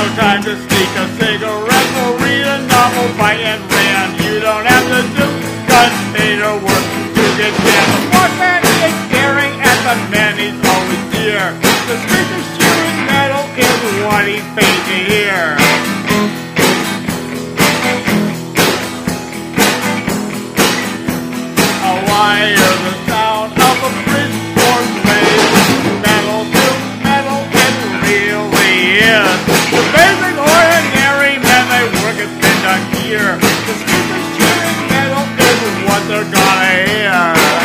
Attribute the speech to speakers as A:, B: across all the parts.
A: time to sneak a cigarette or read a novel by Ayn Rand. You don't have to do gunpowder work to get jammed. The smart man is staring at the man he's always near. The street is chewing metal is what he's paid to hear. I hear the sound of a bridgeport blade. Metal to metal, it really is. The basic ordinary men, they work at midnight here. The speakers cheering metal is what they're gonna hear.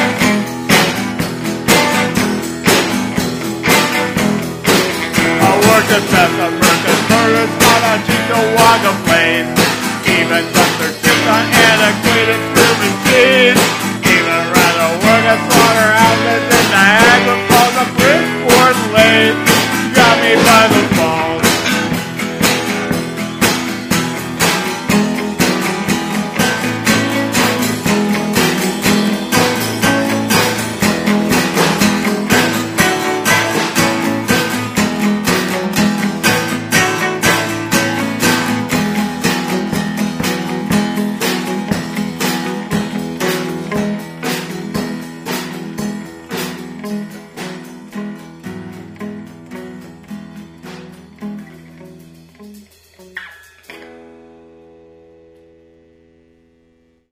A: I worked at Bessemer's and murders on a Chickawaga plain. Even Dr. Chips on antiquated crew machines. Slaughterhouses in Niagara Falls, a Bridgeport Lane. Got me by the